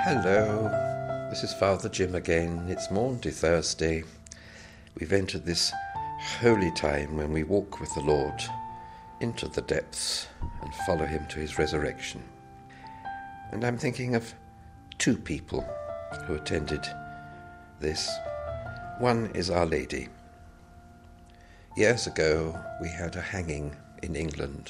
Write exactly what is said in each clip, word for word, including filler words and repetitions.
Hello, this is Father Jim again. It's Maundy Thursday. We've entered this holy time when we walk with the Lord into the depths and follow him to his resurrection. And I'm thinking of two people who attended this. One is Our Lady. Years ago, we had a hanging in England,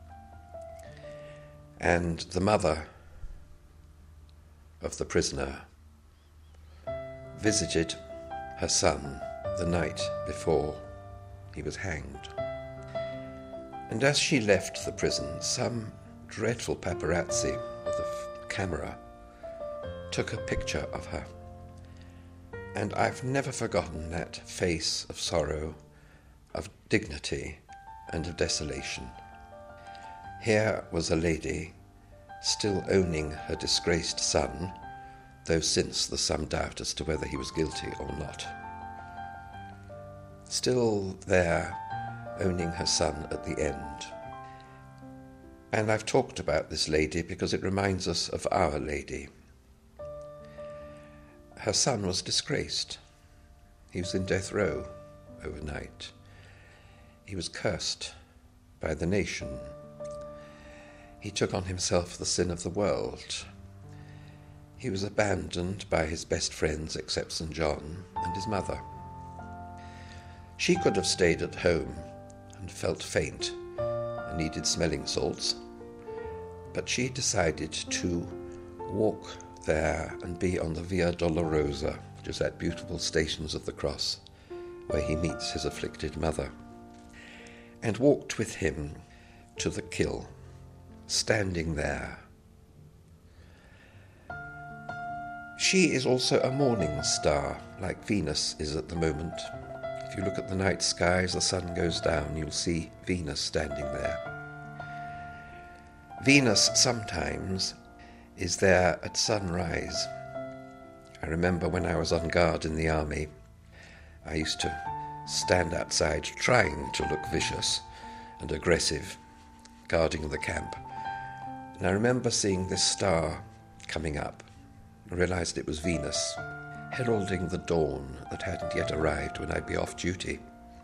and the mother of the prisoner visited her son the night before he was hanged. And as she left the prison, some dreadful paparazzi with a camera took a picture of her. And I've never forgotten that face of sorrow, of dignity, and of desolation. Here was a lady still owning her disgraced son, though since there's some doubt as to whether he was guilty or not. Still there, owning her son at the end. And I've talked about this lady because it reminds us of Our Lady. Her son was disgraced. He was in death row overnight. He was cursed by the nation. He took on himself the sin of the world. He was abandoned by his best friends except Saint John and his mother. She could have stayed at home and felt faint and needed smelling salts, but she decided to walk there and be on the Via Dolorosa, which is that beautiful Stations of the Cross, where he meets his afflicted mother, and walked with him to the kill, standing there. She is also a morning star, like Venus is at the moment. If you look at the night sky as the sun goes down, you'll see Venus standing there. Venus sometimes is there at sunrise. I remember when I was on guard in the army, I used to stand outside trying to look vicious and aggressive, guarding the camp. And I remember seeing this star coming up. I realized it was Venus, heralding the dawn that hadn't yet arrived when I'd be off duty.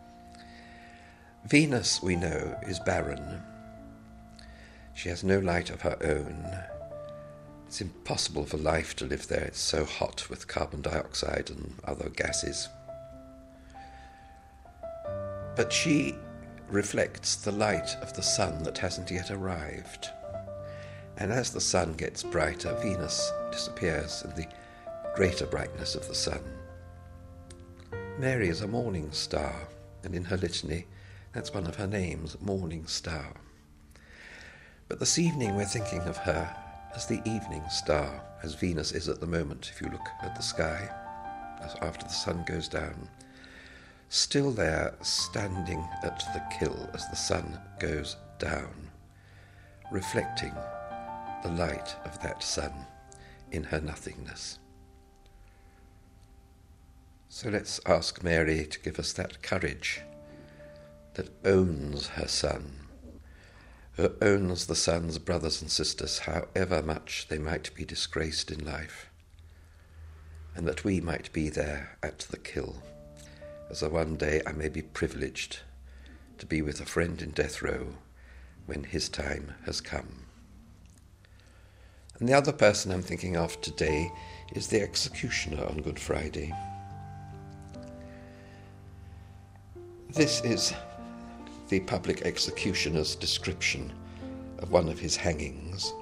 Venus, we know, is barren. She has no light of her own. It's impossible for life to live there. It's so hot with carbon dioxide and other gases. But she reflects the light of the sun that hasn't yet arrived. And as the sun gets brighter, Venus disappears in the greater brightness of the sun. Mary is a morning star, and in her litany, that's one of her names, Morning Star. But this evening we're thinking of her as the evening star, as Venus is at the moment, if you look at the sky, as after the sun goes down. Still there, standing at the kill as the sun goes down, reflecting the light of that sun in her nothingness. So let's ask Mary to give us that courage that owns her son, who owns the son's brothers and sisters, however much they might be disgraced in life, and that we might be there at the kill, as a one day I may be privileged to be with a friend in death row when his time has come. And the other person I'm thinking of today is the executioner on Good Friday. This is the public executioner's description of one of his hangings.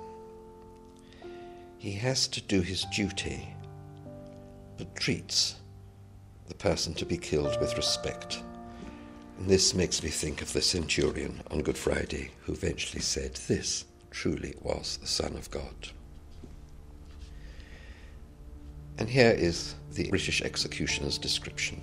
He has to do his duty, but treats the person to be killed with respect. And this makes me think of the centurion on Good Friday, who eventually said, "This truly was the Son of God." And here is the British executioner's description.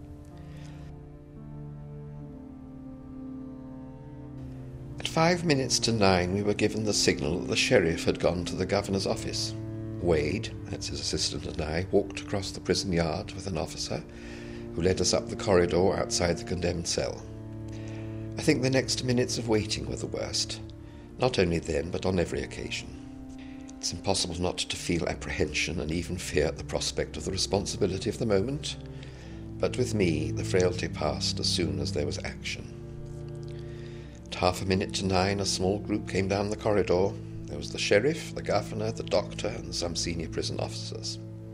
At five minutes to nine, we were given the signal that the sheriff had gone to the governor's office. Wade, that's his assistant, and I walked across the prison yard with an officer who led us up the corridor outside the condemned cell. I think the next minutes of waiting were the worst, not only then, but on every occasion. It's impossible not to feel apprehension and even fear at the prospect of the responsibility of the moment, but with me the frailty passed as soon as there was action. At half a minute to nine, a small group came down the corridor. There was the sheriff, the governor, the doctor, and some senior prison officers.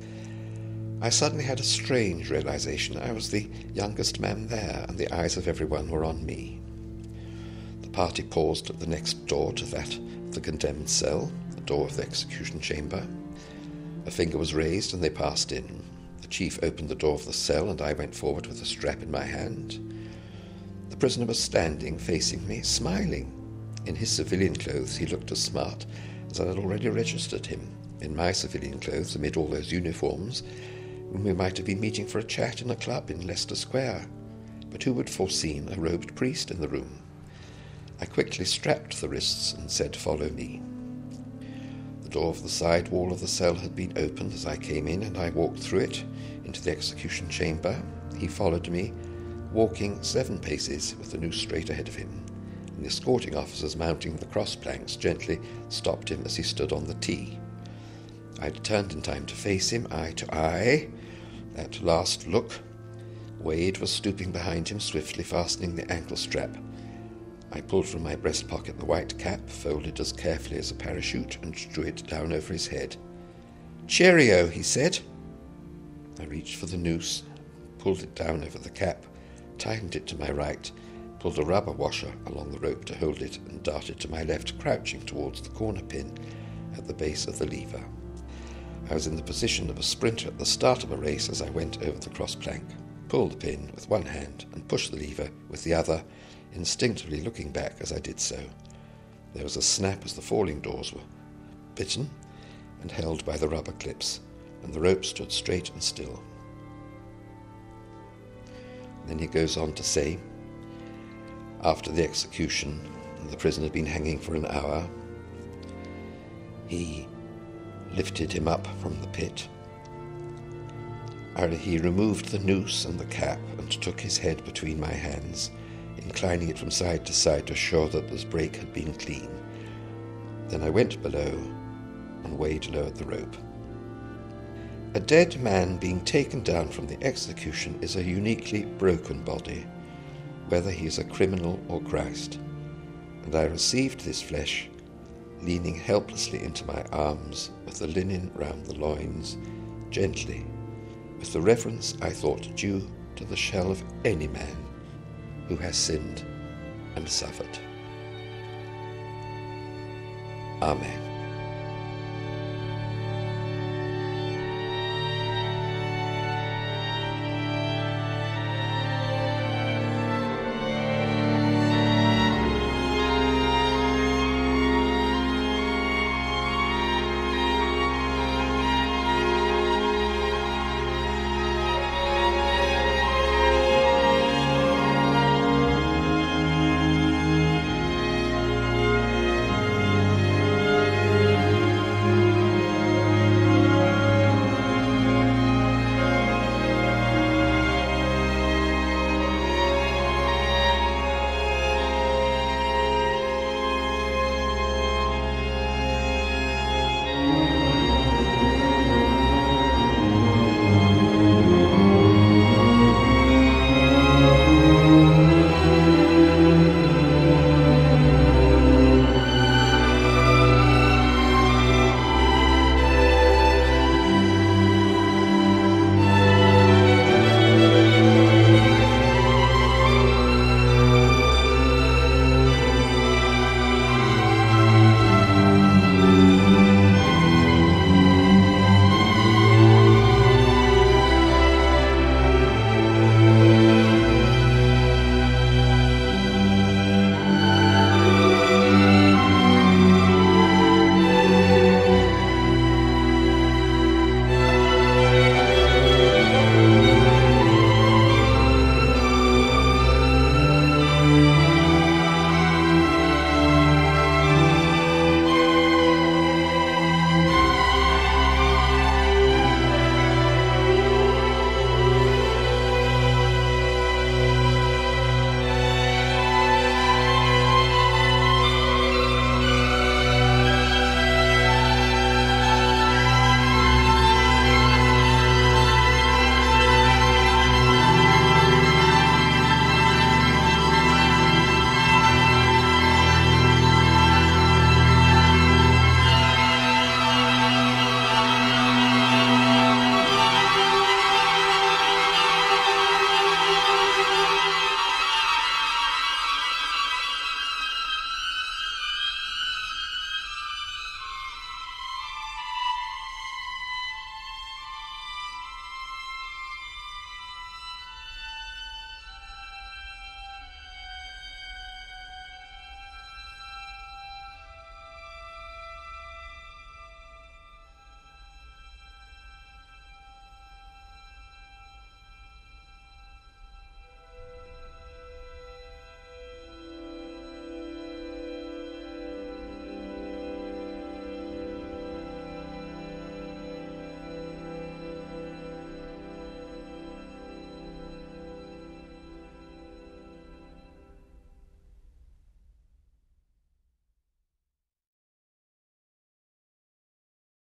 I suddenly had a strange realization. I was the youngest man there, and the eyes of everyone were on me. The party paused at the next door to that of the condemned cell, the door of the execution chamber. A finger was raised, and they passed in. The chief opened the door of the cell, and I went forward with a strap in my hand. The prisoner was standing, facing me, smiling. In his civilian clothes, he looked as smart as I had already registered him. In my civilian clothes, amid all those uniforms, we might have been meeting for a chat in a club in Leicester Square. But who would have foreseen a robed priest in the room? I quickly strapped the wrists and said, "Follow me." The door of the side wall of the cell had been opened as I came in, and I walked through it into the execution chamber. He followed me, walking seven paces with the noose straight ahead of him, and the escorting officers mounting the cross planks gently stopped him as he stood on the T. I turned in time to face him, eye to eye. That last look. Wade was stooping behind him, swiftly fastening the ankle strap. I pulled from my breast pocket the white cap, folded as carefully as a parachute, and drew it down over his head. "Cheerio," he said. I reached for the noose, pulled it down over the cap, tightened it to my right, pulled a rubber washer along the rope to hold it, and darted to my left, crouching towards the corner pin at the base of the lever. I was in the position of a sprinter at the start of a race as I went over the cross plank, pulled the pin with one hand and pushed the lever with the other, instinctively looking back as I did so. There was a snap as the falling doors were bitten and held by the rubber clips, and the rope stood straight and still. Then he goes on to say, after the execution, the prisoner had been hanging for an hour, he lifted him up from the pit. He removed the noose and the cap and took his head between my hands, inclining it from side to side to show that the break had been clean. Then I went below, and Wade lowered the rope. A dead man being taken down from the execution is a uniquely broken body, whether he is a criminal or Christ, and I received this flesh, leaning helplessly into my arms, with the linen round the loins, gently, with the reverence I thought due to the shell of any man who has sinned and suffered. Amen.